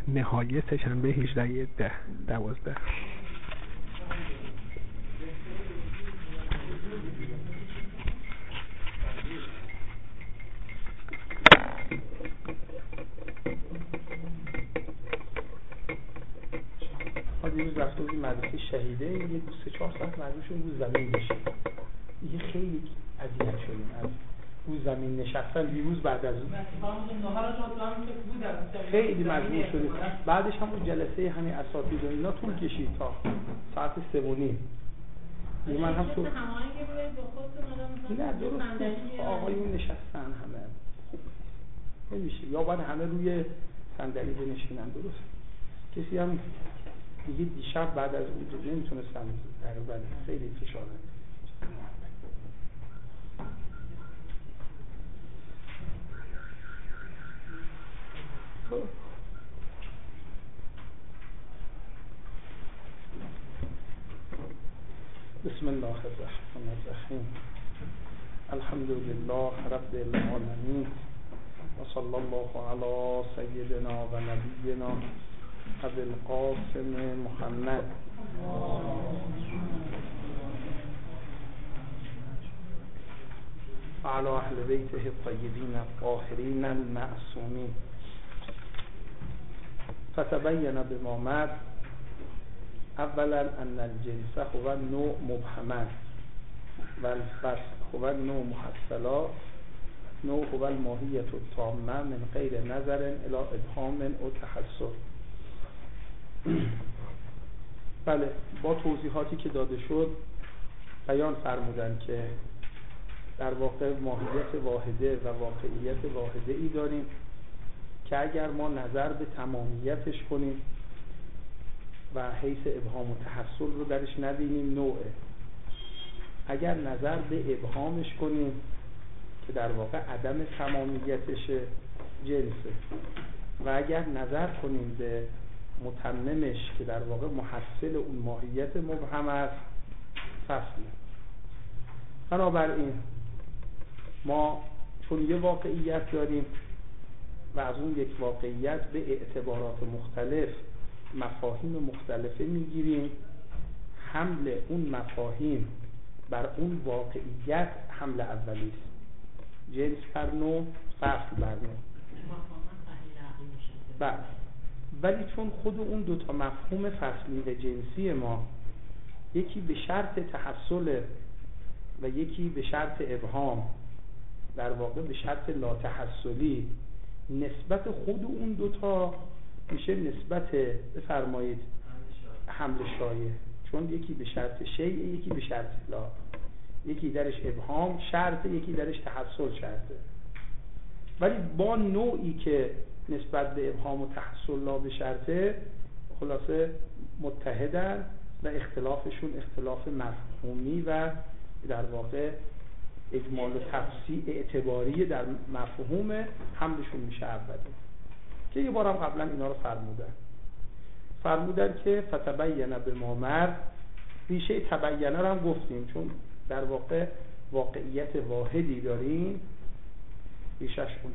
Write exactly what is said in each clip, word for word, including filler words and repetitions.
نهایه سه‌شنبه هجده ده دوازده. ما دیروز رفته بودیم مدرسه شهیده، یه دو سه چهار ساعت مجبور شدیم رو زمین بشیم. دیگه خیلی اذیت شدیم از رو زمین نشستن. دیروز بعد از اون خیلی مجبور شدیم. بعدش هم اون جلسه همین اساتید و اینا طول کشید تا ساعت سه و نیم. من هم تو نه درست آقایون نشستن همه نمیشه، یا باید همه روی صندلی بنشینن. درست کسی هم دیگه دیشب بعد از اون نمیتونستم تقریبا خیلی فشار بسم الله الرحمن الرحیم. الحمد لله رب العالمین و صلی الله علی سیدنا و نبینا ابی القاسم محمد و علی اهل بیته الطیبین الطاهرین المعصومین. فتبین بما مر اولا ان الجنس هو نوع مبهما و الفصل هو نوع محصلا. نوع هو الماهیة التامه من غیر نظر الى ابهام او تحصل. بله، با توضیحاتی که داده شد بیان فرمودن که در واقع ماهیت واحده و واقعیت واحده ای داریم که اگر ما نظر به تمامیتش کنیم و حیث ابهام و تحصل رو درش نبینیم نوعه، اگر نظر به ابهامش کنیم که در واقع عدم تمامیتشه جنسه، و اگر نظر کنیم به متممش که در واقع محصل اون ماهیت مبهم است فصله. بنابراین ما چون یه واقعیت داریم و از اون یک واقعیت به اعتبارات مختلف مفاهیم مختلفه میگیریم، حمل اون مفاهیم بر اون واقعیت حمل اولی است. جنس بر نوع، فصل بر نوع. بله، ولی چون خود اون دوتا مفهوم فصلی و جنسی ما یکی به شرط تحصل و یکی به شرط ابهام، در واقع به شرط لا تحصلی، نسبت خود اون دوتا میشه نسبت بفرمایید حمل شایع، چون یکی به شرط شیء یکی به شرط لا، یکی درش ابهام شرطه یکی درش تحصل شرطه. ولی با نوعی که نسبت به ابهام و تحصل لا به شرطه خلاصه متحدن و اختلافشون اختلاف مفهومی و در واقع اجمال و تفصیل اعتباری در مفهوم حملشون میشه اولی، که یه بارم قبلا اینا رو فرمودن فرمودن که فتبین بما مر. ریشه تبینه رو هم گفتیم، چون در واقع واقعیت واحدی داریم، ریشش اونه.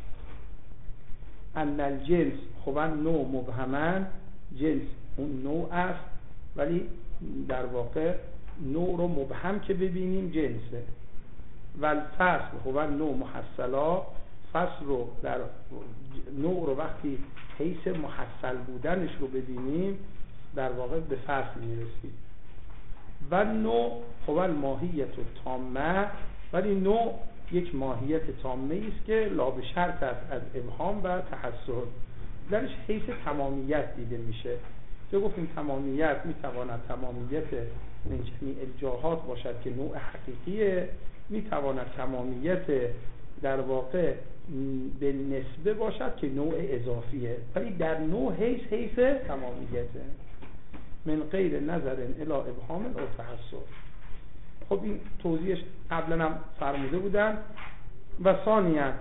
ان الجنس هو نوع مبهما، جنس اون نوع است، ولی در واقع نوع رو مبهم که ببینیم جنسه. و الفصل هو نوع محصلا، فصل رو در نوع رو وقتی حیث محصل بودنش رو ببینیم در واقع به فصل میرسیم. و نوع هو الماهیت التامه، ولی نوع یک ماهیت تامه است که لا به شرط است از ابهام و تحصل، درش حیث تمامیت دیده میشه. که گفتیم تمامیت میتواند تمامیت من جمیع الجهات باشد که نوع حقیقیه، میتواند تمامیت در واقع به نسبه باشد که نوع اضافیه، ولی در نوع حیث حیث تمامیته من غیر نظر الی ابهام او تحصل. خب این توضیحش قبلا هم فرموده بودن. و ثانیاً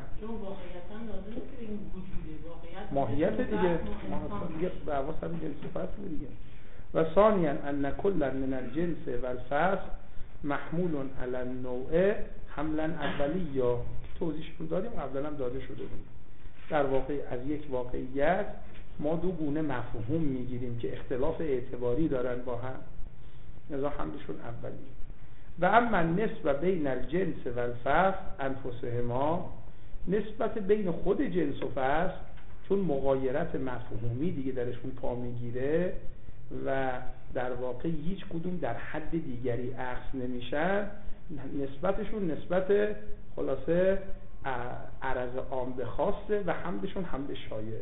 ماهیت دیگه ماهیت به واسطه جنس فصل دیگه. و ثانیاً ان کل من الجنس و الفصل محمول علی النوع حملا اولیه. توضیحش رو دادیم قبلا هم داده شده بود. در واقع از یک واقعیت ما دو گونه مفهوم میگیریم که اختلاف اعتباری دارن با هم، لذا حملشون اولی. و اما نسبت بین الجنس و الفصل انفسهما، نسبت بین خود جنس و فصل چون مغایرت مفهومی دیگه درشون پا میگیره و در واقع هیچ کدوم در حد دیگری اخذ نمیشن، نسبتشون نسبت خلاصه عرض عام به خاصه و حملشون حمل شایع.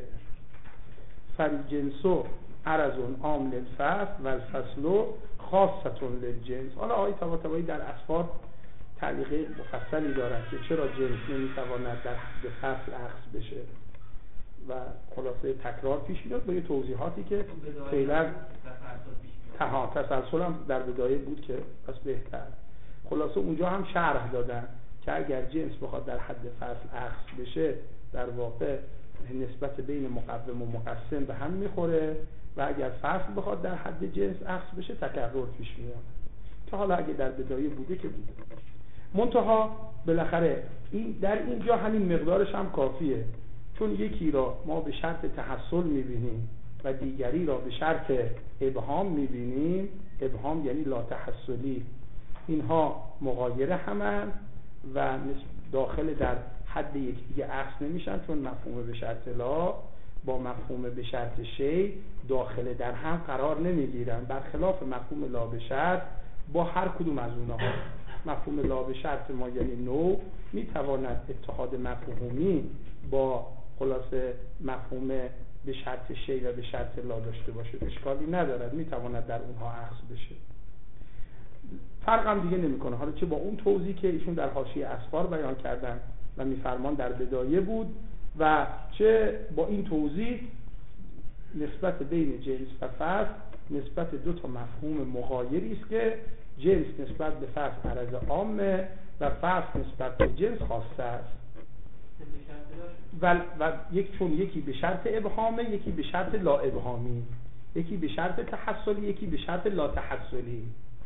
فالجنسو عرض عام للفصل و الفصل خاصة للجنس. حالا آقای طباطبایی در اسفار تعلیق مفصلی دارد که چرا جنس نمیتواند در حد فصل اخذ بشه و خلاصه تکرار پیش میاد با یه توضیحاتی که فعلا تها تسلسل هم در بدایه بود که پس بهتر. خلاصه اونجا هم شرح دادن که اگر جنس بخواد در حد فصل اخذ بشه در واقع نسبت بین مقوم و مقسم به هم میخوره و اگر فصل بخواد در حد جنس اخذ بشه تکرر پیش میاد. تا حالا اگه در بدایه بوده که بوده، منتها بالاخره این در اینجا همین مقدارش هم کافیه، چون یکی را ما به شرط تحصل میبینیم و دیگری را به شرط ابهام میبینیم. ابهام یعنی لا تحصلی، اینها مغایر همن و داخل در حد یکدیگه اخذ نمیشن، چون مفهوم به شرط لا با مفهوم به شرط شی داخل در هم قرار نمیگیرن، برخلاف مفهوم لا به شرط با هر کدوم از اونها. مفهوم لا به شرط ما یعنی نو میتواند اتحاد مفهومی با خلاصه مفهوم به شرط شی و به شرط لا داشته باشه، اشکالی ندارد، میتواند در اونها اخذ بشه، فرق هم دیگه نمیکنه. حالا چه با اون توضیح که ایشون در حاشیه اسفار بیان کردن و میفرمان در بدایه بود و چه با این توضیح نسبت بین جنس و فصل نسبت دو تا مفهوم مغایری است که جنس نسبت به فصل عرض عامه و فصل نسبت به جنس خاصه است و, و یک چون یکی به شرط ابهامه، یکی به شرط لا ابهامی، یکی به شرط تحصلی، یکی به شرط لا تحصلی.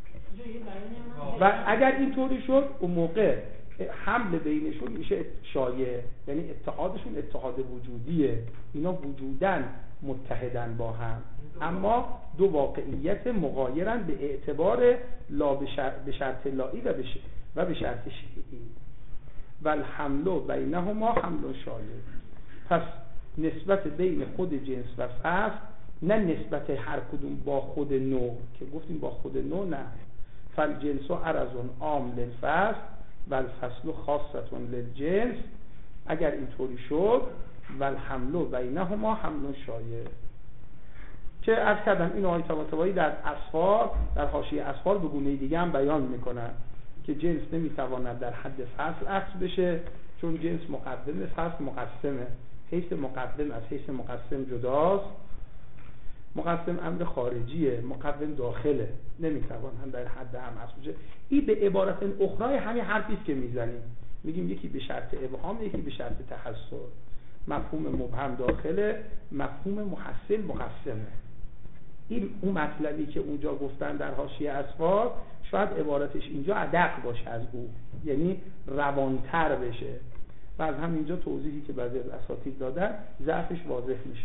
و اگر اینطوری شد اون موقع حمل بینشون میشه شایع، یعنی اتحادشون اتحاد وجودیه، اینا وجودن متحدن با هم، اما دو واقعیت مغایرن به اعتبار لا به شرط لایی و و به شرط شیعی. و الحمل بینهما حمل شایع. پس نسبت بین خود جنس و فصل نه نسبت هر کدوم با خود نوع که گفتیم با خود نوع، نه. فالجنس عرض عام للفصل و الفصل خاصة للجنس. اگر اینطوری شد و الحمل بینهما حمل شایع که عرض کردم این آیه طباطبایی در اسفار در حاشیه اسفار به گونه دیگه هم بیان میکنن که جنس نمیتواند در حد فصل اخذ بشه، چون جنس مقدم فصل مقسمه، حیث مقدم از حیث مقسم جداست. مقسم امر خارجیه، مقدم داخله، نمیتوان هم در حد هم اخذ بشه. این به عبارت اخرى همین حرفی است که میزنیم، میگیم یکی به شرط ابهام، یکی به شرط تحصل. مفهوم مبهم داخله، مفهوم محصل مقسمه. این اون مطلبی که اونجا گفتن در حاشیه اسفار شاید عبارتش اینجا ادق باشه از او، یعنی روانتر بشه و از همینجا توضیحی که بعضی از اساتید دادن ضعفش واضح میشه.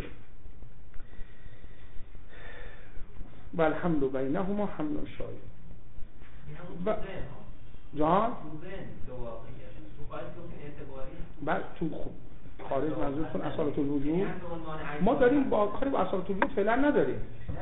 و الحمل بینهما حمل شایع. ب... جان؟ بعد تو خارج منظورتون اصالت الوجود؟ ما داریم با کاری با اصالت الوجود فعلا نداریم.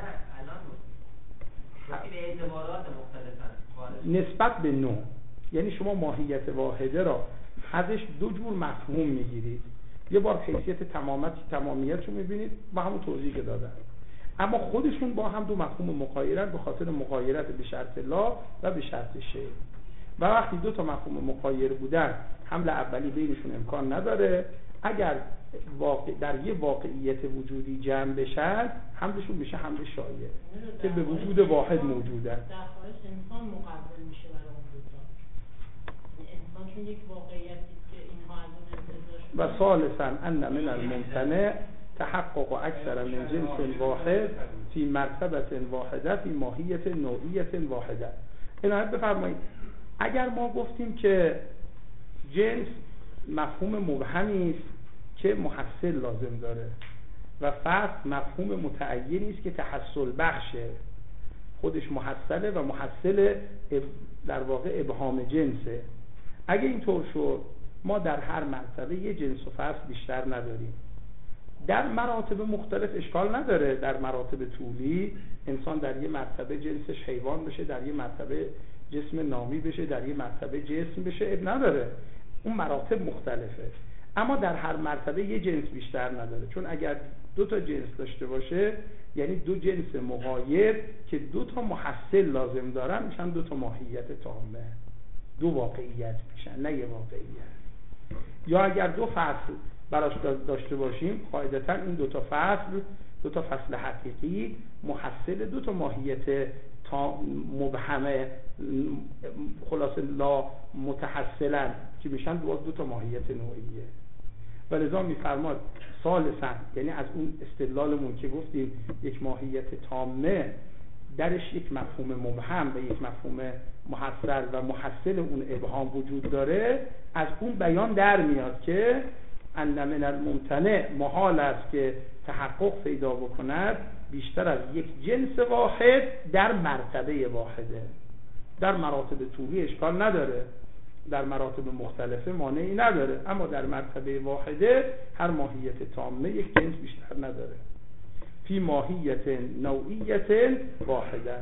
نسبت به نوع، یعنی شما ماهیت واحده را ازش دو جور مفهوم میگیرید، یه بار حیثیت تمامیت تمامیت رو میبینید با همون توضیح که دادن، اما خودشون با هم دو مفهوم مغایرن به خاطر مغایرت به شرط لا و به شرط شی. و وقتی دو تا مفهوم مغایر بودن حمل اولی بینشون امکان نداره، اگر واقع در یه واقعیت وجودی جمع بشن حملشون میشه حمل شایع که به وجود واحد موجودن. در خارج انسان مقابل میشه برای اون دو تا، انسان چون یک واقعیتی که اینها از اون انتظار و ثالثا ان من الممتنع تحقق اکثر من جنس واحد فی مرتبه واحده فی ماهیت نوعیت واحده. عنایت بفرمایید، اگر ما گفتیم که جنس مفهوم مبهمی است که محصل لازم داره و فصل مفهوم متعینی است که تحصل بخشه، خودش محصله و محصل در واقع ابهام جنسه. اگه اینطور شد ما در هر مرتبه یه جنس و فصل بیشتر نداریم. در مراتب مختلف اشکال نداره، در مراتب طولی انسان در یه مرتبه جنسش حیوان بشه، در یه مرتبه جسم نامی بشه، در یه مرتبه جسم بشه، اب نداره، اون مراتب مختلفه. اما در هر مرتبه یه جنس بیشتر نداره، چون اگر دو تا جنس داشته باشه یعنی دو جنس مغایر که دو تا محصل لازم دارن میشن دو تا ماهیت تامه، دو واقعیت میشن، نه یه واقعیت. یا اگر دو فصل براش داشته باشیم قاعدتا این دو تا فصل، دو تا فصل حقیقی محصل دو تا ماهیت تا مبهمه، خلاصه لا متحصلا، که میشن دو, دو تا ماهیت نوعیه. و لذا میفرماد ثالثاً، یعنی از اون استدلالمون که گفتیم یک ماهیت تامه درش یک مفهوم مبهم و یک مفهوم محصل و محصل اون ابهام وجود داره، از اون بیان در میاد که ان من الممتنع محال است که تحقق پیدا بکند بیشتر از یک جنس واحد در مرتبه واحده. در مراتب طولی اشکال نداره، در مراتب مختلفه مانعی نداره، اما در مرتبه واحده هر ماهیت تامه یک جنس بیشتر نداره. فی ماهیت نوعیت واحده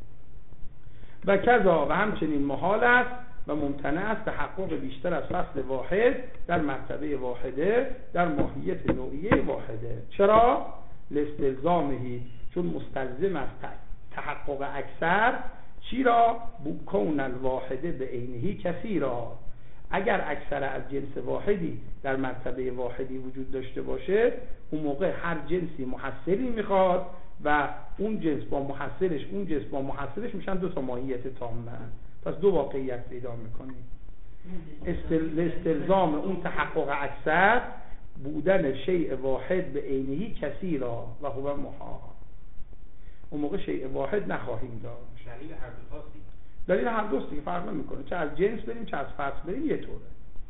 و کذا، و همچنین محال است و ممتنع است تحقق بیشتر از فصل واحد در مرتبه واحده در ماهیت نوعیه واحده. چرا؟ لاستلزامهی، چون مستلزم است تحقق اکثر. چی را؟ کون الواحده به عینهی کثیرا، اگر اکثر از جنس واحدی در مرتبه واحدی وجود داشته باشه اون موقع هر جنسی محصلی میخواد و اون جنس با محصلش اون جنس با محصلش میشن دو تا ماهیت تامه، پس دو واقعیت پیدا میکنیم. استل... استلزام اون تحقق اکثر بودن شیء واحد به عینهی کثیرا و هو محال، اون موقع شیء واحد نخواهیم داشت. دلیل هر دو تاستی، دلیل هر دوستی که فرق نمیکنه، چه از جنس بریم چه از فصل بریم یه طوره.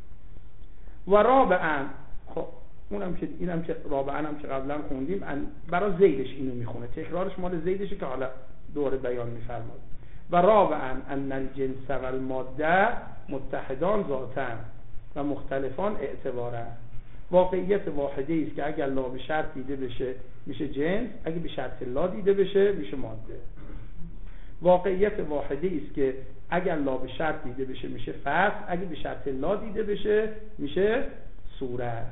و رابعاً، خب اونم که اینم که رابعاً هم که قبلا خوندیم برای زیدش اینو میخونه، تکرارش مال زیدشه که حالا دوره بیان میفرماد. و رابعاً ان الجنس و الماده متحدان ذاتاً و مختلفان اعتباراً، واقعیت واحده است که اگر لا به شرط دیده بشه میشه جنس، اگه به شرط لا دیده بشه میشه ماده. واقعیت واحده است که اگر لا به شرط دیده بشه میشه فصل، اگه به شرط لا دیده بشه میشه صورت.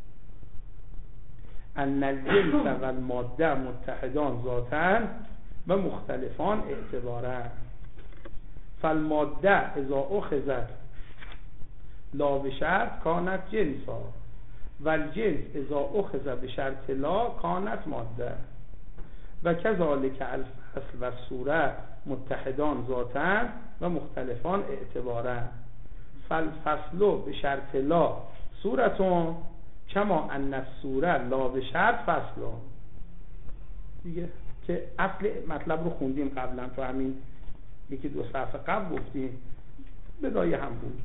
ان الجنس و الماده متحدان ذاتاً و مختلفان اعتباراً. فالماده اذا اخذت لا به شرط کانت جنسا و الجنس اذا اخذ به شرط لا کانت ماده و کذالک الفصل و صورت متحدان ذاتاً و مختلفان اعتباراً. فالفصل به شرط لا صورتون کما ان الصورت لا به شرط فصلون. دیگه که اصل مطلب رو خوندیم قبلا، تو همین یکی دو صفحه قبل گفتیم، بدایه هم بود.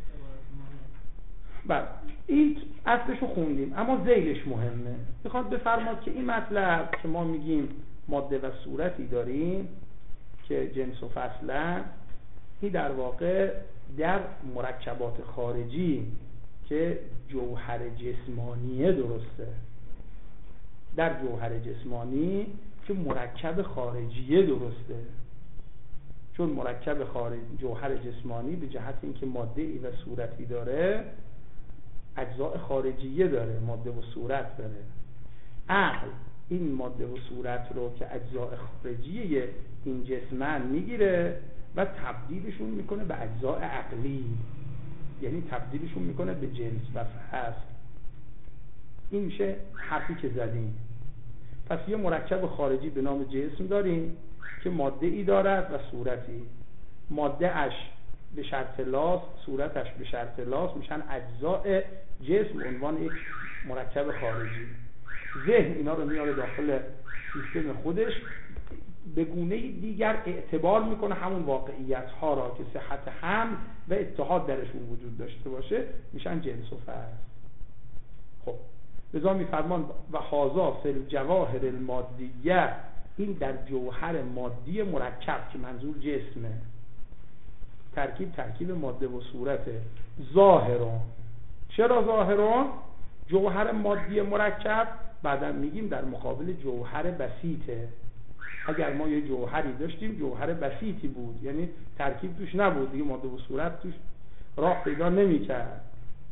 بله این اصلش رو خوندیم، اما ذیلش مهمه. میخواد بفرماد که این مطلب که ما میگیم ماده و صورتی داریم که جنس و فصلن، این در واقع در مرکبات خارجی که جوهر جسمانیه درسته، در جوهر جسمانی که مرکب خارجیه درسته. چون مرکب خارج جوهر جسمانی به جهت اینکه ماده ای و صورتی داره اجزاء خارجیه داره، ماده و صورت داره. عقل این ماده و صورت رو که اجزاء خارجیه این جسمن میگیره و تبدیلشون میکنه به اجزاء عقلی، یعنی تبدیلشون میکنه به جنس و فصل. این میشه حرفی که زدیم. پس یه مرکب خارجی به نام جسم داریم که ماده ای دارد و صورتی. ماده اش به شرط لاس، صورتش به شرط لاس، میشن اجزاء جسم عنوان یک مرکب خارجی. ذهن اینا رو میاره داخل سیستم خودش، به گونه دیگر اعتبار میکنه همون واقعیت ها را که صحت هم و اتحاد درشون وجود داشته باشه، میشن جنس و فصل. خب لذا میفرمان و هذا فی الجواهر المادیه، این در جوهر مادی مرکب که منظور جسمه، ترکیب ترکیب ماده و صورته. ظاهرون، چرا ظاهرون؟ جوهر مادی مرکب بعدا میگیم در مقابل جوهر بسیطه. اگر ما یه جوهری داشتیم جوهر بسیطی بود، یعنی ترکیب توش نبود دیگه، ماده و صورت توش راه پیدا نمی‌کرد.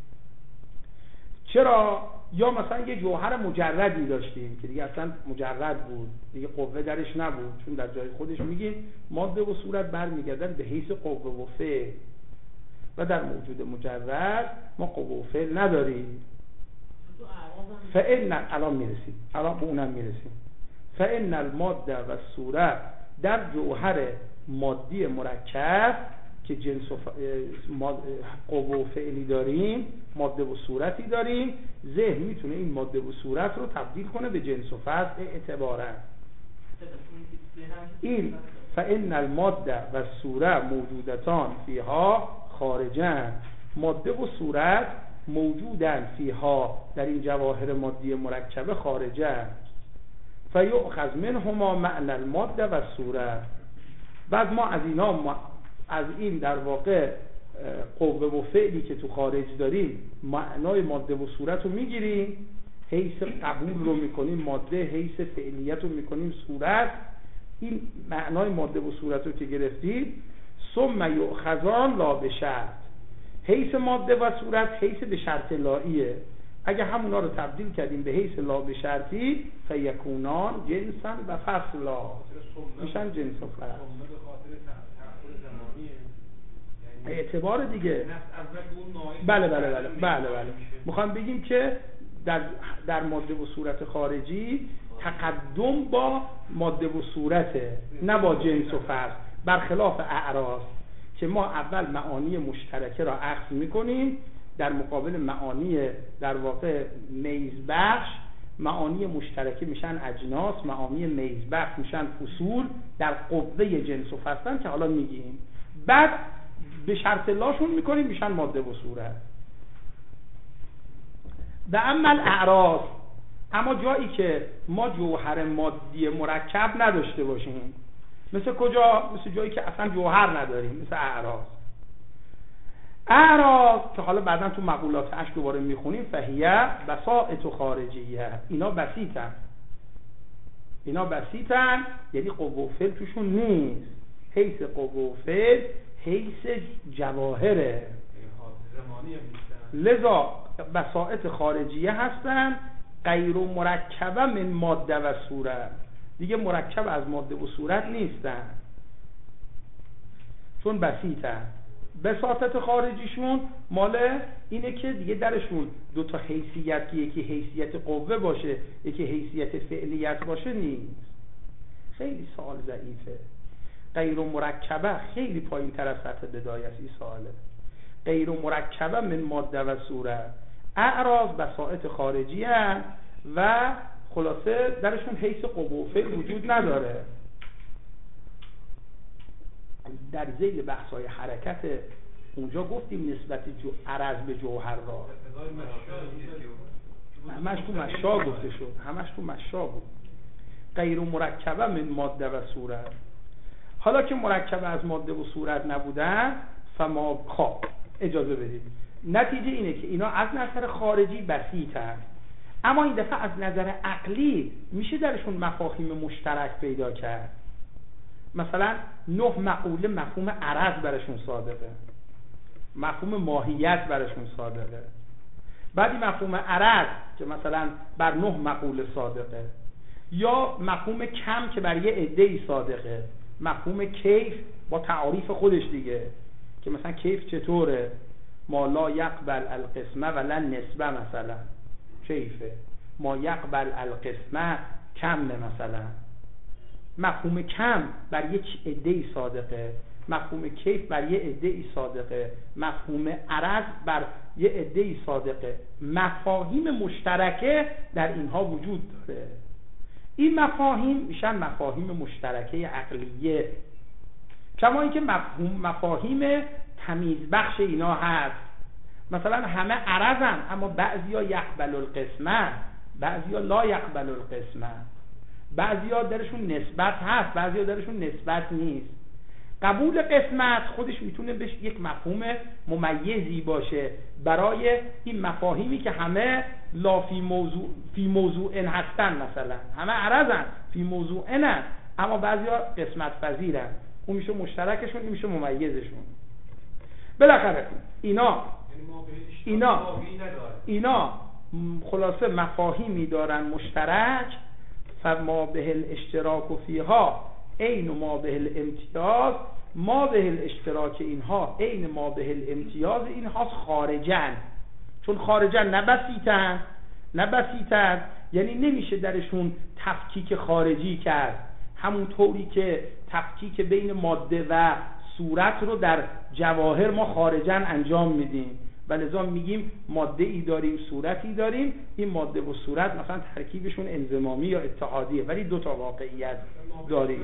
چرا؟ یا مثلا یه جوهر مجردی داشتیم که دیگه اصلا مجرد بود، دیگه قوه درش نبود، چون در جای خودش میگیم ماده و صورت برمیگردن به حیث قوه و فعل، و در موجود مجرد ما قوه و فعل نداریم. فإن الان میرسیم، الان به اونم میرسیم. فإن الماده و صورت، در جوهر مادی مرکب که جنس و ف... قوه و فعلی داریم، ماده و صورتی داریم، ذهن میتونه این ماده و صورت رو تبدیل کنه به جنس و فصل اعتبارا. این فإن الماده و صورت موجودتان فیها خارجن، ماده و صورت موجودن فیها، در این جواهر مادی مرکبه خارجن. فیؤخذ منهما معنی الماده و صورت، بعد ما از اینا ما از این در واقع قوه و فعلی که تو خارج داریم معنای ماده و صورت رو میگیریم، حیث قبول رو میکنیم ماده، حیث فعلیت رو میکنیم صورت. این معنای ماده و صورت رو که گرفتیم، ثم یؤخذان لا بشرط، حیث ماده و صورت حیث به شرط لاییه. اگه همونا رو تبدیل کردیم به حیث لا به شرطی، فیکونان جنسا و فصلا، میشن جنس و فصل. اعتبار دیگه. بله بله بله بله بله میخوام بگیم که در در ماده و صورت خارجی تقدم با ماده و صورته، نه با جنس و فصل، برخلاف اعراض که ما اول معانی مشترکه را اخذ میکنیم در مقابل معانی در واقع میز بخش. معانی مشترکه میشن اجناس، معانی میز بخش میشن فصول در قوه جنس و فصل که حالا میگیم. بعد به شرط لاشون میکنیم میشن ماده و صورت. به عمل اعراض، اما جایی که ما جوهر مادی مرکب نداشته باشیم، مثل کجا؟ مثل جایی که اصلا جوهر نداریم، مثل اعراض. اعراض که حالا بعدا تو مقولات اش دوباره میخونیم، فهیه بساطت خارجیه، اینا بسیطن، اینا بسیطن یعنی قوه و فعل توشون نیست، حیث قوه و فعل حیث جواهره، لذا بساطت خارجیه هستن، غیر مرکبه من ماده و صورت، دیگه مرکب از ماده و صورت نیستن چون بسیطن. بساطت خارجیشون مال اینه که دیگه درشون دو تا حیثیت، که یکی حیثیت قوه باشه یکی حیثیت فعلیت باشه نیست. خیلی سوال ضعیفه. غیر مرکبه خیلی پایین تر از سطح بدایت این سواله. غیر مرکبه من ماده و صورت، اعراض بساطت خارجی هست و خلاصه درشون حیث قوه و فعل وجود نداره. در ذیل بحث‌های حرکت اونجا گفتیم نسبت جو عرض به جوهر را همش تو مشا گفته شد، همش تو مشا بود. غیر مرکبه من ماده و صورت، حالا که مرکب از ماده و صورت نبودن، فما خواب اجازه بدید نتیجه اینه که اینا از نظر خارجی بسیطن، اما این دفعه از نظر عقلی میشه درشون مفاهیم مشترک پیدا کرد. مثلا نه مقوله مفهوم عرض برشون صادقه، مفهوم ماهیت برشون صادقه. بعدی مفهوم عرض که مثلا بر نه مقوله صادقه، یا مفهوم کم که بر یه عده‌ای صادقه، مفهوم کیف با تعاریف خودش دیگه که مثلا کیف چطوره، ما لا یقبل القسمه ولا نسبه، مثلا کیفه، ما یقبل القسمه کمه، مثلا مفهوم کم بر یک عده‌ای صادقه، مفهوم کیف بر یک عده‌ای صادقه، مفهوم عرض بر یک عده‌ای صادقه. مفاهیم مشترکه در اینها وجود داره. این مفاهیم میشن مفاهیم مشترکه عقلیه، کما اینکه مفهوم مفاهیم تمیز بخش اینا هست. مثلا همه عرضن اما بعضیا یقبل القسمه، بعضیا لا یقبل القسمه، بعضیا درشون نسبت هست، بعضیا درشون نسبت نیست. قبول قسمت خودش میتونه بهش یک مفهوم ممیزی باشه برای این مفاهیمی که همه لا فی موضوع فی موضوع ان هستن، مثلا همه عرضن فی موضوع ان، اما بعضیا قسمت پذیرن، اون میشه مشترکشون، این میشه ممیزشون. بالاخره اینا اینا اینا خلاصه مفاهیمی دارن مشترک، فما به الاشتراک و فیها عین ما به الامتیاز، ما به الاشتراک اینها عین ما به الامتیاز اینها خارجن، چون خارجن نه بسیطن نه بسیطن یعنی نمیشه درشون تفکیک خارجی کرد، همون طوری که تفکیک بین ماده و صورت رو در جواهر ما خارجن انجام میدیم و لذا میگیم ماده ای داریم صورتی داریم، این ماده و صورت مثلا ترکیبشون انضمامی یا اتحادیه ولی دو تا واقعیت داریم.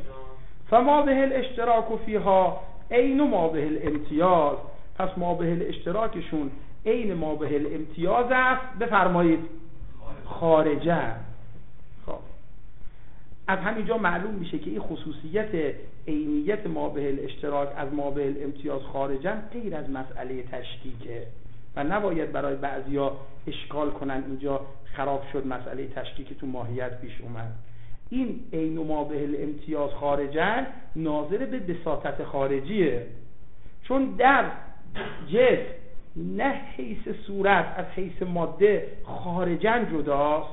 فما به الاشتراک و فیها عین ما به الامتیاز، پس ما به الاشتراکشون عین ما به الامتیاز است. بفرمایید خارجه. خب از همینجا معلوم میشه که این خصوصیت عینیت ما به الاشتراک از ما به الامتیاز خارجن غیر از مسئله تشکیکه و نباید برای بعضیا اشکال کنن اینجا خراب شد مسئله تشکیک تو ماهیت پیش اومد. این عین ما به الامتیاز خارجن ناظر به بساطت خارجیه، چون در جسم نه حیث صورت از حیث ماده خارجن جداست.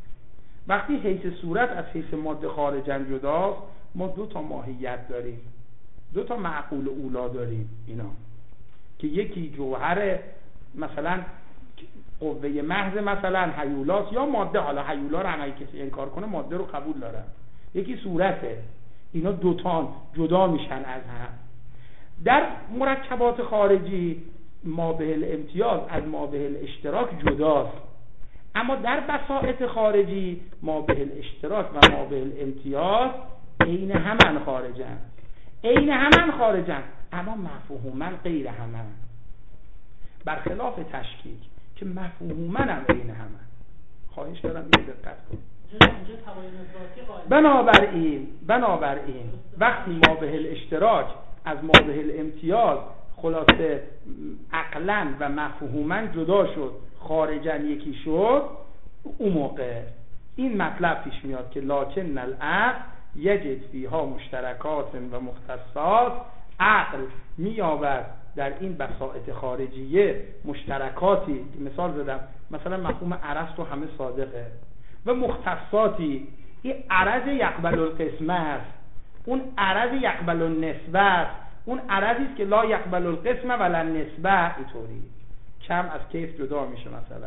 وقتی حیث صورت از حیث ماده خارجن جداست ما دو تا ماهیت داریم، دو تا معقول اولا داریم، اینا که یکی جوهر مثلا قوه محض مثلا هیولاس یا ماده، حالا هیولا رو هم کسی انکار کنه ماده رو قبول دارن، یکی صورته، اینا دوتان جدا میشن از هم. در مرکبات خارجی ما به الامتیاز از ما به الاشتراک جداست، اما در بساطت خارجی ما به الاشتراک و ما به الامتیاز عین همن خارجن، عین همن خارجن اما مفهوماً غیر همن، برخلاف تشکیک که مفهوماً هم عین همن. خواهش دارم این دقت کنید. بنابراین بنابراین وقتی ما به الاشتراک از ما به الامتیاز خلاصه عقلاً و مفهوماً جدا شد، خارجن یکی شد، اون موقع این مطلب پیش میاد که لکن العقل یجد فیها مشترکات و مختصات، عقل می‌یابد در این بساطت خارجیه مشترکاتی، مثال زدم مثلا مفهوم عرض تو همه صادقه، و مختصاتی، این عرض یقبل القسمه است، اون عرض یقبل النسبه است، اون عرضی است که لا یقبل القسمه ولا النسبه، اینطوری کم از کیف جدا میشه. مثلا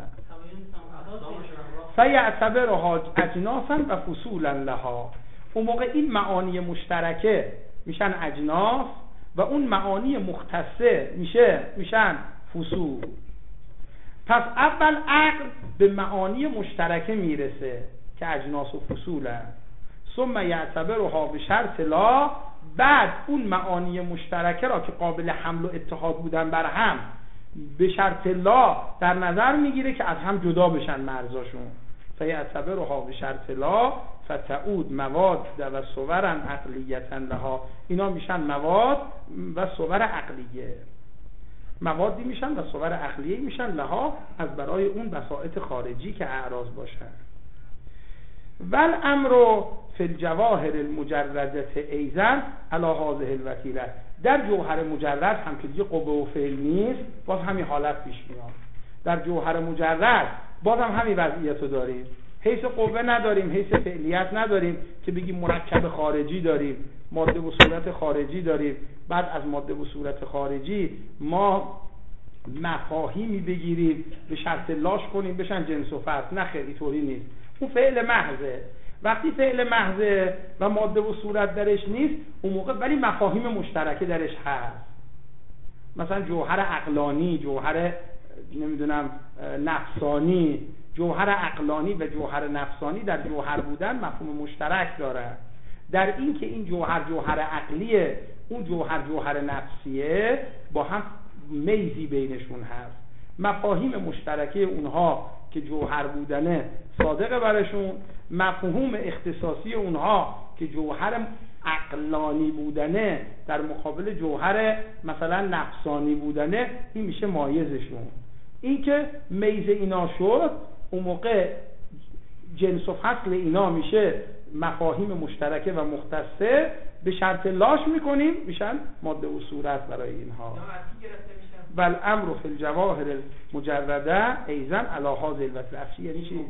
فیعتبرها اجناسا و فصولا لها، اون موقع این معانی مشترکه میشن اجناس و اون معانی مختصه میشه میشن فصول. پس اول عقل به معانی مشترکه میرسه که اجناس و فصوله، ثم یعتبرها به شرط لا، بعد اون معانی مشترکه را که قابل حمل و اتحاد بودن بر هم به شرط لا در نظر میگیره که از هم جدا بشن مرزاشون. فیعتبرها به شرط لا فتعود مواد و صورا عقلیتا لها، اینا میشن مواد و صور عقلیه، موادی میشن و صور عقلیه میشن لها از برای اون بساطت خارجی که اعراض باشن. ول امر فی الجواهر المجردة ایضا علی هذه الوتیره، در جوهر مجرد هم که دیگه قوه و فعل نیست باز همین حالت پیش میاد. در جوهر مجرد باز هم همین وضعیت رو داریم، حیث قوه نداریم، حیث فعلیت نداریم که بگیم مرکب خارجی داریم، ماده و صورت خارجی داریم، بعد از ماده و صورت خارجی ما مفاهیمی بگیریم به شرط لاش کنیم بشن جنس و فصل. نه خیلی طوری نیست، اون فعل محضه. وقتی فعل محضه و ماده و صورت درش نیست اون موقع ولی مفاهیم مشترکه درش هست، مثلا جوهر عقلانی، جوهر نمیدونم نفسانی، جوهر عقلانی و جوهر نفسانی در جوهر بودن مفهوم مشترک داره، در این که این جوهر جوهر عقلیه اون جوهر جوهر نفسیه با هم میزی بینشون هست. مفاهیم مشترکه اونها که جوهر بودنه صادقه برشون، مفهوم اختصاصی اونها که جوهر عقلانی بودنه در مقابل جوهر مثلا نفسانی بودنه، این میشه مایزشون. این که میز اینا شد، اون موقع جنس و فصل اینا میشه مفاهیم مشترکه و مختصه، به شرط لاش میکنیم میشن ماده و صورت برای اینها. بل امر فی الجواهر المجرده ایزن علی هذا الوجه افشی. یعنی چی؟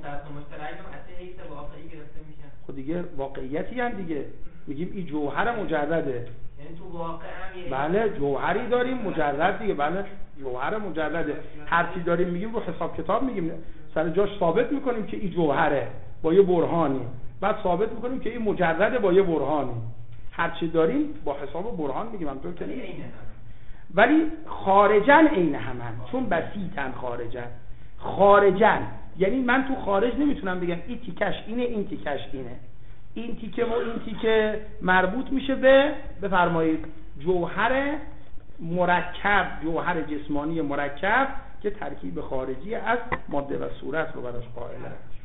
خود دیگه واقعیتی هم دیگه میگیم این جوهر مجرده، یعنی تو واقع هم بله جوهری داریم مجرد دیگه، بله جوهر مجرده. هر چی داریم میگیم رو حساب کتاب میگیم، سر جاش ثابت میکنیم که این جوهره با یه برهانی، بعد ثابت میکنیم که این مجرده با یه برهانی. هر چی داریم با حساب و برهان میگیم، همونطور که نیست. ولی خارجن عین همن، چون بسیطن خارجن. خارجن یعنی من تو خارج نمیتونم بگم این تیکش اینه این تیکش اینه، این تیکه و این تیکه مربوط میشه به بفرمایید جوهر مرکب، جوهر جسمانی مرکب که ترکیب خارجی از ماده و صورت رو براش قائله.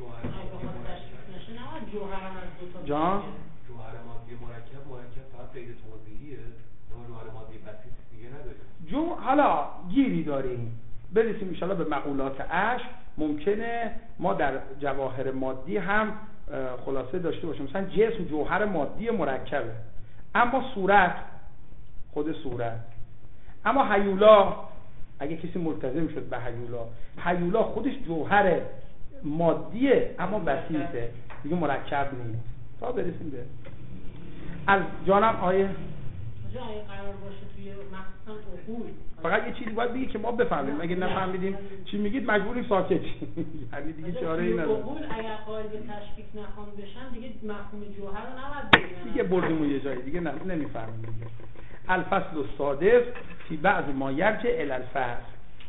جان جوهر مادی مرکب مرکب فقط غیر توضیحیه، جوهر مادی بسیط دیگه نداره. جو حالا گیری داریم، برسیم ان شاءالله به مقولات عشر. ممکنه ما در جواهر مادی هم خلاصه داشته باشیم، مثلا جسم جوهر مادی مرکبه، اما صورت خود صورت، اما هیولا اگه کسی ملتزم شد به هیولا، هیولا خودش جوهر مادیه اما بسیطه دیگه، مرکب نیست. تا برسیم به از جانم آیه جای قرار باشه توی مخصوصا عقول. فقط یه چیزی باید بگی که ما بفهمیم، اگه نفهمیدیم چی میگید مجبوریم ساکت شیم. یعنی دیگه چاره ای نداره. عقول اگر قائل به تشکیک نخوان بشن دیگه مفهوم جوهر رو نباید بگیرن. دیگه بردیم یه جایی دیگه نمیفهمیم دیگه. الفصل السادس فی بعض ما یرجع الی الفصل.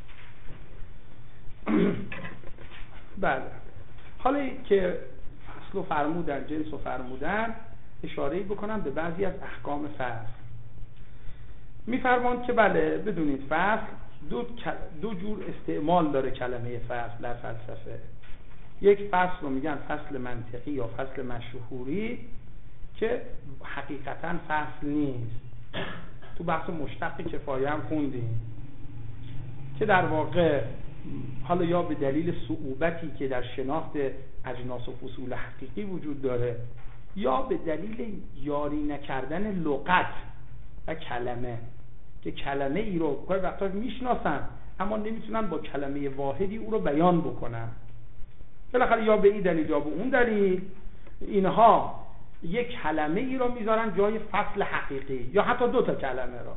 بله حالا که فصل رو فرمودن، جنس رو فرمودن، اشاره‌ای بکنم به بعضی از احکام فصل. میفرماند که بله بدونید فصل دو, دو جور استعمال داره کلمه فصل در فلسفه. یک فصل رو میگن فصل منطقی یا فصل مشهوری که حقیقتا فصل نیست. تو بحث مشتق کفایه هم خوندیم که در واقع حالا یا به دلیل صعوبتی که در شناخت اجناس و فصول حقیقی وجود داره، یا به دلیل یاری نکردن لغت و کلمه، که کلمه ای رو گاهی وقتا میشناسن اما نمیتونن با کلمه واحدی او رو بیان بکنن. بالاخره یا به این دلیل یا به اون دلیل اینها یک کلمه ای رو میذارن جای فصل حقیقی، یا حتی دو تا کلمه را،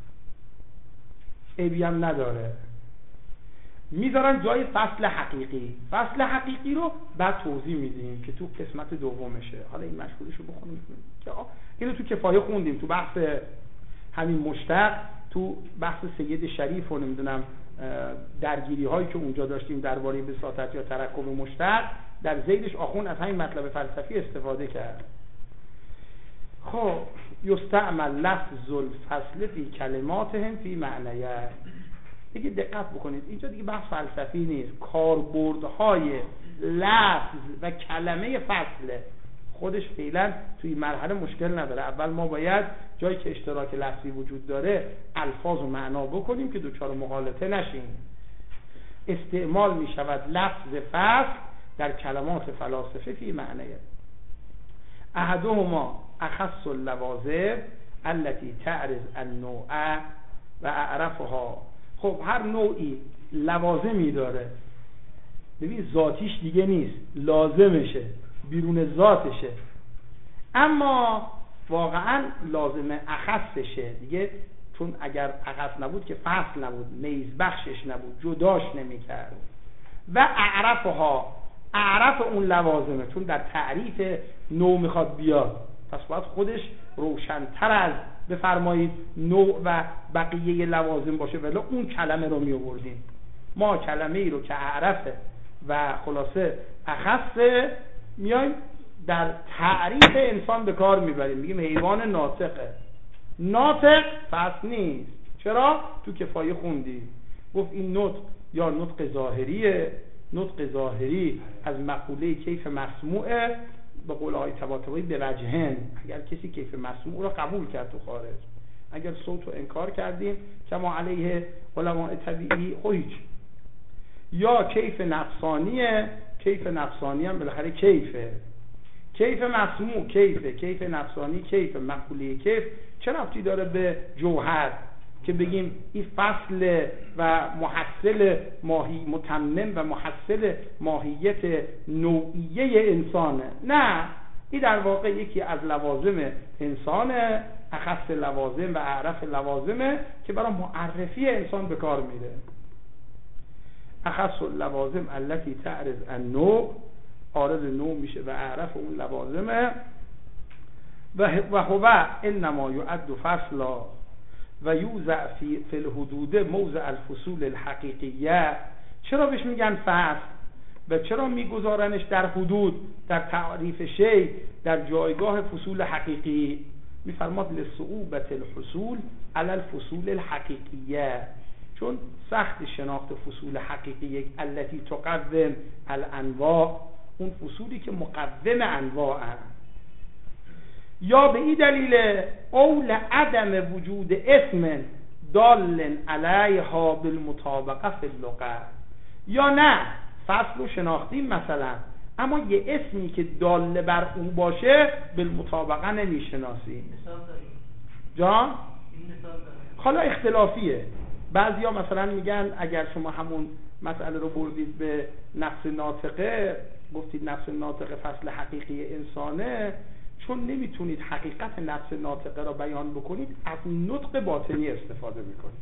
عیبی هم نداره، میذارن جای فصل حقیقی. فصل حقیقی رو بعد توضیح میدیم که تو قسمت دومشه. حالا این مشغولش رو بخونیم که اینو تو کفایه خوندیم، تو بحث همین مشتق، تو بحث سید شریف و نمیدونم درگیری هایی که اونجا داشتیم درباره بساطت یا ترکب مشتق، در زیدش آخون از همین مطلب فلسفی استفاده کرد. خب یستعمل لفظ الفصل فی کلماتهم فی معنیه. دیگه دقت بکنید اینجا دیگه بحث فلسفی نیست، کاربردهای لفظ و کلمه فصله خودش فعلا توی مرحله مشکل نداره. اول ما باید جایی که اشتراک لفظی وجود داره الفاظ و معنا بکنیم که دوچار مغالطه نشیم. استعمال می شود لفظ فصل در کلمات فلاسفه فی معنیه. احدهما اخص اللوازم التي تعرض النوع و اعرفها. خب هر نوعی لوازمی داره، ببین ذاتیش دیگه نیست، لازمشه، بیرون ذاتشه، اما واقعا لازمه اخصشه دیگه، چون اگر اخص نبود که فصل نبود، میز بخشش نبود، جداش نمیکرد. و اعرفها، اعرف اون لوازمه، چون در تعریف نوع میخواد بیاد، پس باید خودش روشن‌تر از بفرمایید نوع و بقیه لوازم باشه، ولی اون کلمه رو می آوردیم. ما کلمه ای رو که اعرفه و خلاصه اخصه میایم در تعریف انسان به کار میبریم، میگیم حیوان ناطقه. ناطق فصل نیست. چرا؟ تو کفایه خوندی گفت این نطق یا نطق ظاهریه نطق ظاهری از مقوله کیف مسموعه به قول آقای طباطبایی به وجهن. اگر کسی کیف مسموع رو قبول کرد تو خارج، اگر صوت رو انکار کردیم کما علیه علماء طبیعی خب یا کیف نفسانیه. کیف نفسانی هم بالاخره کیفه، کیف مسموع کیفه، کیف نفسانی کیف، مقوله کیف چه ربطی داره به جوهر که بگیم این فصل و محصل ماهی متمم و محصل ماهیت نوعیه انسانه؟ نه، این در واقع یکی از لوازم انسانه، اخص لوازم و اعرف لوازمه که برای معرفی انسان به کار میره. اخص اللوازم التي تعرض النوع، عارض نوع میشه و اعرف اون لوازمه. و هو انما يعد فصلا و یوضع فی فی الحدود موضع الفصول الحقیقیه. چرا بهش میگن فصل و چرا میگذارنش در حدود، در تعریف شی، در جایگاه فصول حقیقی؟ میفرماد لصعوبة الحصول علی الفصول الحقیقیه، چون سخت شناخت فصول حقیقی التي تقوم الانواع، اون فصولی که مقوم انواع هست. یا به این دلیل اول عدم وجود اسم دال علیها بالمطابقه فی اللغه، یا نه فصل و شناختیم مثلا اما یه اسمی که دال بر اون باشه بالمطابقه نمیشناسیم. جان حالا اختلافیه، بعضیا مثلا میگن اگر شما همون مسئله رو بردید به نفس ناطقه، گفتید نفس ناطقه فصل حقیقی انسانه، چون نمیتونید حقیقت نفس ناطقه را بیان بکنید از نطق باطنی استفاده میکنید.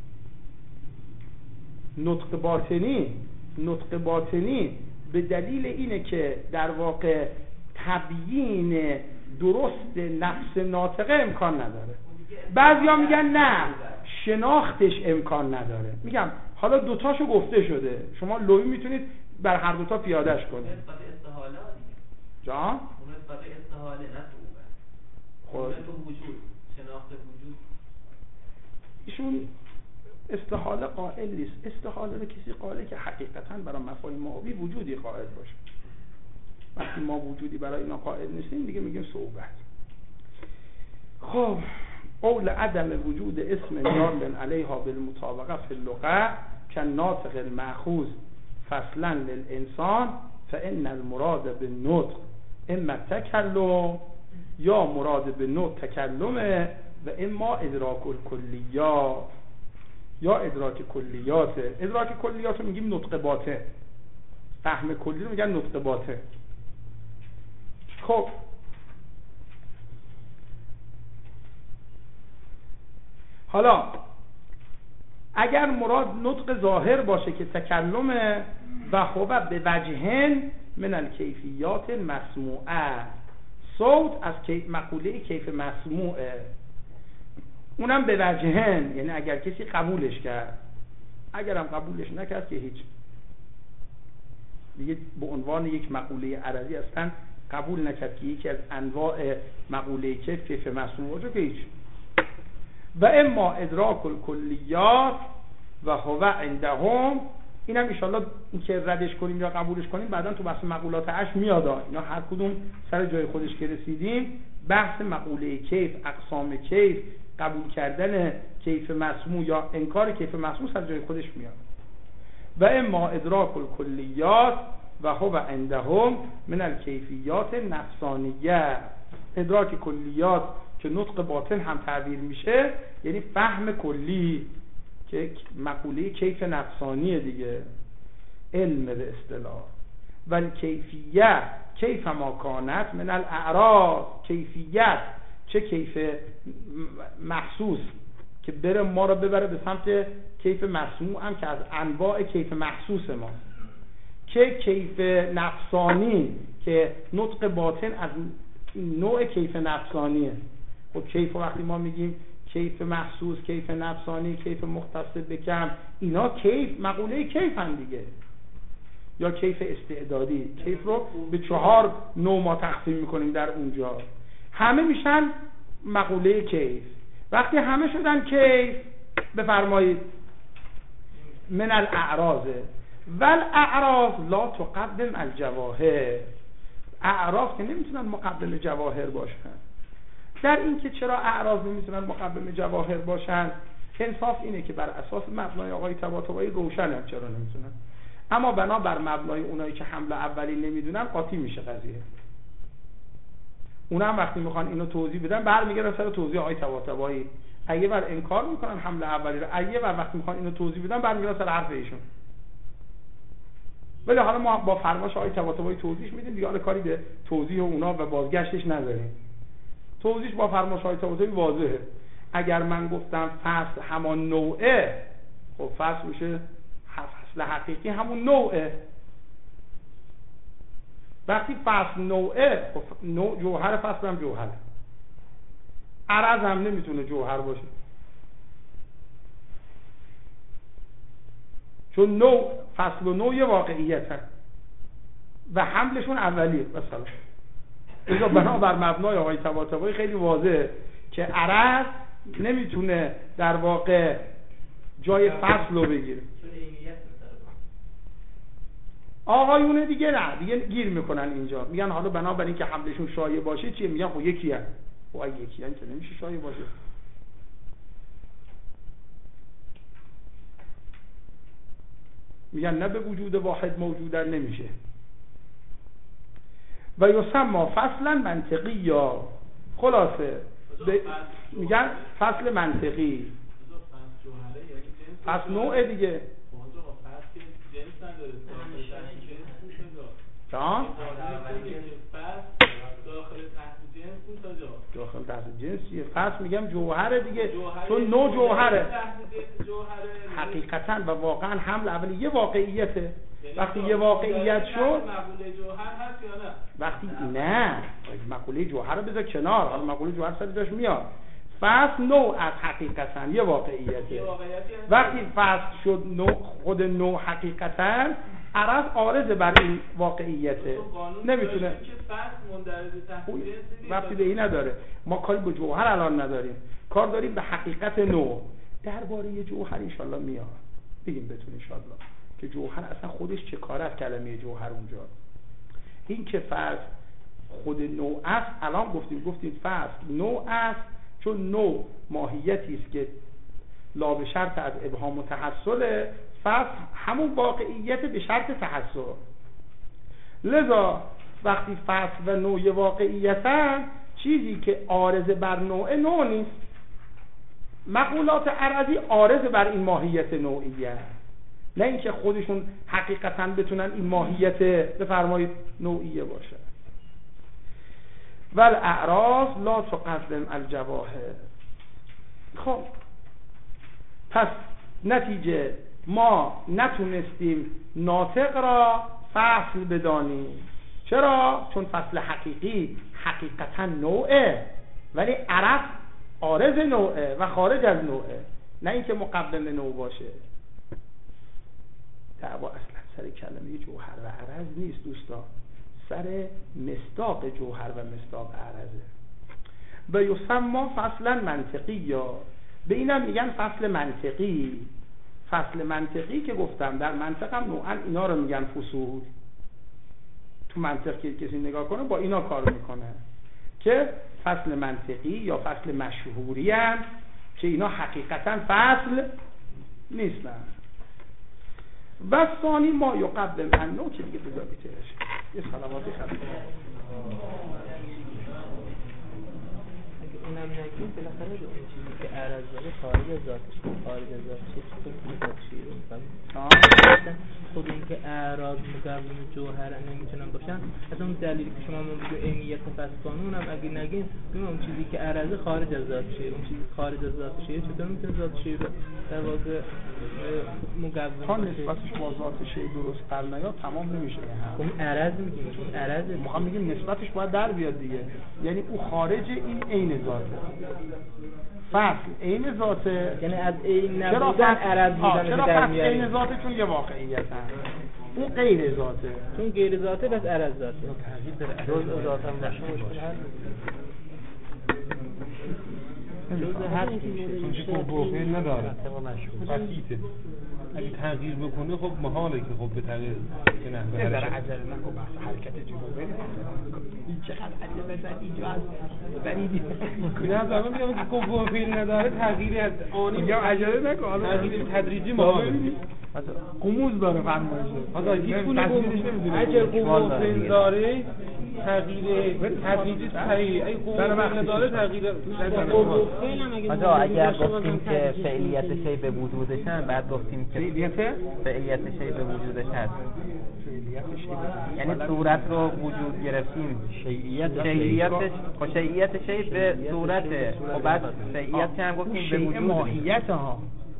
نطق باطنی نطق باطنی به دلیل اینه که در واقع تبیین درست نفس ناطقه امکان نداره. بعضیا میگن نه شناختش امکان نداره. میگم حالا دوتاشو گفته شده، شما لوی میتونید بر هر دوتا پیادهش کنید. جان؟ اون نسبت استحاله نه تو اون تو وجود، شناخت وجود. ایشون استحاله قائل نیست. استحاله رو کسی قائله که حقیقتا برای مفاهیم آبی وجودی قائل باشه. وقتی ما وجودی برای اینا قائل نیستیم دیگه میگیم صعوبت. خب اول عدم وجود اسم دال علیها بالمطابقه فی اللغه كالناطق المأخوذ فصلا للانسان فان المراد بالنطق اما تکلم یا مراد بالنطق تکلمه و اما ادراک الکلیات یا ادراک کلیات. ادراک کلیات رو میگیم نطق باطن، فهم کلی رو میگن نطق باطن. خب حالا اگر مراد نطق ظاهر باشه که تکلمه و خوبه به وجهن من الکیفیات مسموعه، صوت از مقوله کیف مسموعه، اونم به وجهن، یعنی اگر کسی قبولش کرد، اگرم قبولش نکرد که هیچ، دیگه به عنوان یک مقوله عرضی اصلا قبول نکرد که یکی از انواع مقوله کیف کیف مسموع باشه که هیچ. و اما ادراک الکلیات و هو عندهم، اینم ان شاءالله این که ردش کنیم یا قبولش کنیم بعداً تو بحث مقولات عشر میاد. اینا هر کدوم سر جای خودش که رسیدیم بحث مقوله کیف، اقسام کیف، قبول کردن کیف مسموع یا انکار کیف مسموع سر جای خودش میاد. و اما ادراک الکلیات و هو عندهم من الکیفیات نفسانیه، ادراک کلیات که نطق باطن هم تعبیر میشه یعنی فهم کلی که مقوله کیف نفسانیه دیگه، علم به اصطلاح. ولی کیفیت کیف ما کانت من الاعراض، کیفیت چه کیف محسوس که بره ما رو ببره به سمت کیف مسموع هم که از انواع کیف محسوس ما، که کیف نفسانی که نطق باطن از نوع کیف نفسانیه. خب کیف وقتی ما میگیم کیف محسوس، کیف نفسانی، کیف مختص بکم، اینا کیف مقوله کیف هم دیگه، یا کیف استعدادی. کیف رو به چهار نوع ما تقسیم میکنیم در اونجا، همه میشن مقوله کیف. وقتی همه شدن کیف بفرمایید من الاعراضه. ول اعراض لا تقدم الجواهر، اعراض که نمیتونن مقدم جواهر باشن. در این که چرا اعراض نمیتونن مقدم جواهر باشن، انصاف اینه که بر اساس مبنای آقای طباطبایی روشن هم چرا نمیتونن، اما بنا بر مبنای اونایی که حمل اولی نمیدونن قاطی میشه قضیه. اونا هم وقتی میخوان اینو توضیح بدن برمیگردن سر توضیح آقای طباطبایی، اگه بر انکار میکنن حمل اولی رو، اگه بر وقتی میخوان اینو توضیح بدن برمیگردن سر حرف ایشون. ولی حالا ما با فرمایش آقای طباطبایی توضیح میدیم دیگه، حالا کاری به توضیح اونا و بازگشتش نداریم. توضیح با فرمایش آقای طباطبایی واضحه. اگر من گفتم فصل همان نوعه، خب فصل میشه فصل حقیقی همون نوعه. وقتی فصل نوعه، خب نوع جوهر فصل هم جوهره. عرض هم نمیتونه جوهر باشه، چون نوع فصل و نوع واقعیت هست و حملشون اولیه. مثلا اینجا بنا بر مبنای آقای طباطبایی خیلی واضحه که عرض نمیتونه در واقع جای فصل رو بگیره. آقایون دیگه نه، دیگه گیر میکنن اینجا، میگن حالا بنابراین این که حملشون شایع باشه چیه؟ میگن خب یکی هست. خب یکی هست که نمیشه شایع باشه. میگن نه به وجود واحد موجودن نمیشه. و یسمى فصلا منطقی، یا خلاصه میگن فصل منطقی. فصل نوع دیگه جان داخل تحت جنسیه. فصل میگم جوهره دیگه، چون نوع جوهره حقیقتا و واقعا حمل اولی یه واقعیته. وقتی یه واقعیت شد، وقتی نه مقوله جوهر رو بذار کنار، حالا مقوله جوهر سر جاش میاد. فصل نوع از حقیقتا یه واقعیته. وقتی فصل شد نوع، خود نوع حقیقتا عرض عارض بر این واقعیته، نمیتونه وقتی به این نداره. ما کاری به جوهر الان نداریم، کار داریم به حقیقت نوع. درباره یه جوهر انشالله میاد بگیم بتون انشالله که جوهر اصلا خودش چه کار از کلمه جوهر اونجا. این که فصل خود نوع است، الان گفتیم گفتیم فصل نوع است، چون نوع ماهیتی است که لا به شرط از ابهام و تحصل، فصل همون واقعیت به شرط تحصل. لذا وقتی فصل و نوع واقعیتن، چیزی که عارض بر نوع نوع نیست. مقولات عرضی عارض بر این ماهیت نوعیه، نه اینکه خودشون حقیقتا بتونن این ماهیت بفرمایید نوعیه باشه. ول اعراض لا تقدم الجواهر. خب پس نتیجه ما نتونستیم ناطق را فصل بدانیم. چرا؟ چون فصل حقیقی حقیقتا نوعه، ولی عرض عارض نوعه و خارج از نوعه، نه اینکه مقدم نوع باشه. دعوا اصلا سر کلمه جوهر و عرض نیست دوستان، سر مصداق جوهر و مصداق عرضه. و یسمى فصلا منطقی، یا به اینم میگن فصل منطقی. فصل منطقی که گفتم در منطق هم نوعا اینا رو میگن فصول. تو منطق که کسی نگاه کنه با اینا کار میکنه که فصل منطقی یا فصل مشهوری هم که اینا حقیقتا فصل نیستن. و ثانی ما یقدم النوع که دیگه بذاریتش یه صلواتی خطا اونم نگیم بالاخره اون چیزی که عرض داره خارج از ذاتش، خارج از ذاتش چطور ذاتشه؟ خود این که اعراض مقدم جوهر نمیتونن باشن، از اون دلیلی که شما میگید عینیت فصل قانون هم اگه نگین اون چیزی که عرض خارج از ذاتشه، اون چیزی خارج از ذاتشه چطور میتونه ذاتشه رو در واقع مقدم تا نسبتش با ذاتشه درست قرار نیاد تمام نمیشه. اون عرض میگیم، اون عرض ما میگیم نسبتش باید در بیاد دیگه، یعنی او خارج این عین ذاته. فصل عین ذاته، یعنی از عین نبودن عرض بودن چرا در فصل میاد. عین ذاته؟ چون یه واقعیت هست. اون غیر ذاته، چون غیر ذاته بس عرض ذاته. جزء ذات هم باشه جزء هست چون که بوقی نداره بسیطه. اگه تغییر بکنه خب محاله که خب به تغییر که نحوه در حرکت عجله نکن بحث حرکت جلو بریم این چقدر عجله زد اینجا هست برید نه بابا میگم که قوه فعل نداره تغییر از آنی میگم عجله نکن حالا تغییر تدریجی محاله قموز داره فرمایشه حالا هیچ گونه اگر قوه فعل داره تغییر تدریجی صحیح ای قوه فعل نداره تغییر آجا اگر گفتیم که فعلیت شی به وجودش هست بعد گفتیم که فعلیت شی به وجودش هست یعنی صورت رو وجود گرفتیم شیعیتش خب شیعیت شی به صورته خب بعد شیعیت که هم گفتیم به وجود ماهیت ها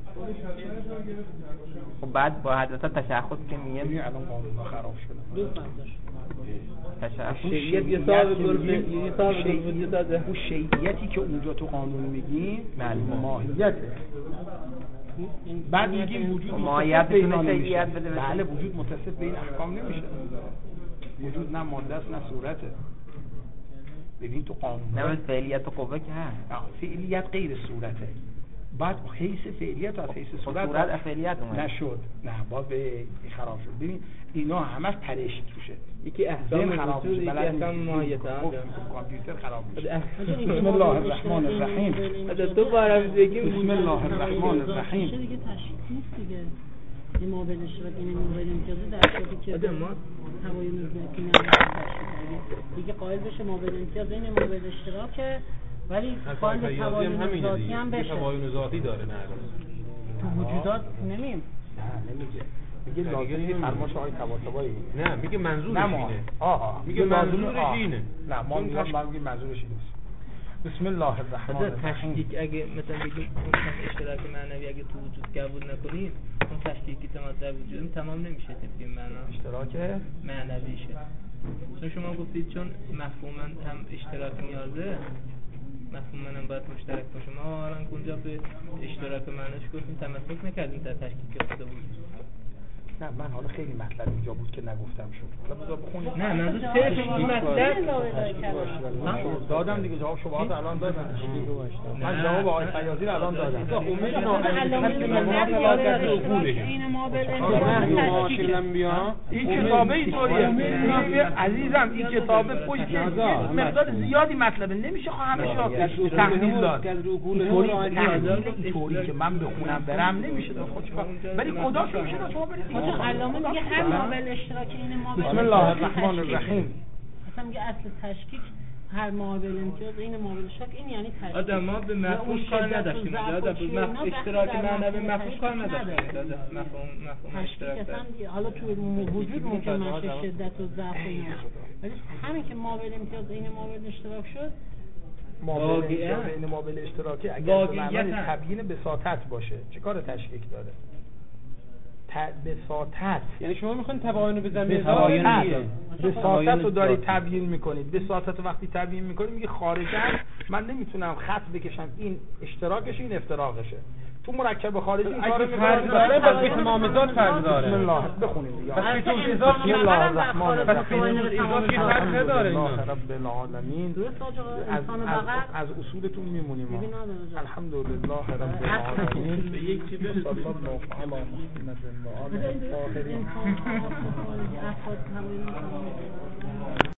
خب بعد با حضرت تشخص که میگه الان قانون خراب شده دو فرضش تشخص شیعیت یه صاحب گرفته اون شیعیتی که اونجا تو قانون میگیم ماهیته بعد میگیم وجود ماهیت بین شیعیت بده بله وجود متصف به این احکام نمیشه وجود نه ماده است نه صورته ببین تو قانون نه فعلیت و قوه که هست فعلیت غیر صورته بعد حیث فعلیت از حیث صورت صورت فعلیت اومد نشد نه باز به خراب شد ببین اینا همش پرش توشه یکی احکام خراب وجود یکی احکام ماهیت کامپیوتر خراب میشه بسم الله الرحمن الرحیم تو بارم بگیم بسم الله الرحمن الرحیم چه دیگه تشکیل نیست دیگه این ما به اشتراک این موبایل امتیازی در صورتی که ما هوای مزنکی نمیشه دیگه قائل بشه موبایل امتیاز این موبایل اشتراکه ولی قائل تباین ذاتی هم بشه تباین ذاتی داره نه تو وجودات نمیم نه نمیگه میگه لازمی فرماش آقای طباطبایی نه میگه منظورش اینه آها میگه منظورش اینه نه ما میگیم منظورش اینه بسم الله الرحمن الرحیم تشکیک اگه مثلا بگیم اون اشتراک معنوی اگه تو وجود قبول نکنیم اون تشکیکی که ما در وجودیم تمام نمیشه طبق معنا اشتراک معنویشه چون شما گفتید چون مفهوما هم اشتراک نیازه مفهوما هم باید مشترک باشه ما الان اونجا به اشتراک معنیش گفتیم تمسک نکردیم در تشکیک خود وجود نه من حالا خیلی مطلب اینجا بود که نگفتم شد حالا بذار بخونید نه منظور صرف این مطلب دادم دیگه جواب شما رو الان دادم من جواب آقای فیاضی رو الان دادم امید این ما به این کتابه اینطوریه عزیزم این کتابه پشت مقدار زیادی مطلبه نمیشه همه چی تحلیل داد اینطوری که من بخونم برم نمیشه داد خودش ولی خدا که میشه شما برید علامه میگه هر مابل اشتراکی این مابل بسم الله الرحمن الرحیم مثلا میگه اصل تشکیک هر مابل امتیاز این مابل اشتراک این یعنی تشکیک آدم ما به مفهوم کار نداشتیم آدم به اشتراک معنوی مفهوم کار نداشتیم مفهوم مفهوم اشتراک حالا تو وجود ممکن باشه شدت و ضعف اینا ولی همین که مابل امتیاز این مابل اشتراک شد مابل این مابل اشتراکی اگر به معنی تبیین بساطت باشه چیکار تشکیک داره بساطت یعنی شما میخواین تباین رو بزنید بساطت رو داری تبیین میکنید بساطت رو وقتی تبیین میکنید میگه خارجا من نمیتونم خط بکشم این اشتراکش این افتراقشه تو مرکب خارجی این کارو فرض داره بس به تمام ذات فرض داره بسم الله بخونید دیگه بس به توضیحات بسم الله الرحمن الرحیم ایزاد که فرض نداره اینا رب العالمین از اصولتون میمونیم الحمدلله رب العالمین به یک چیز صلی الله علی محمد و آله الطاهرین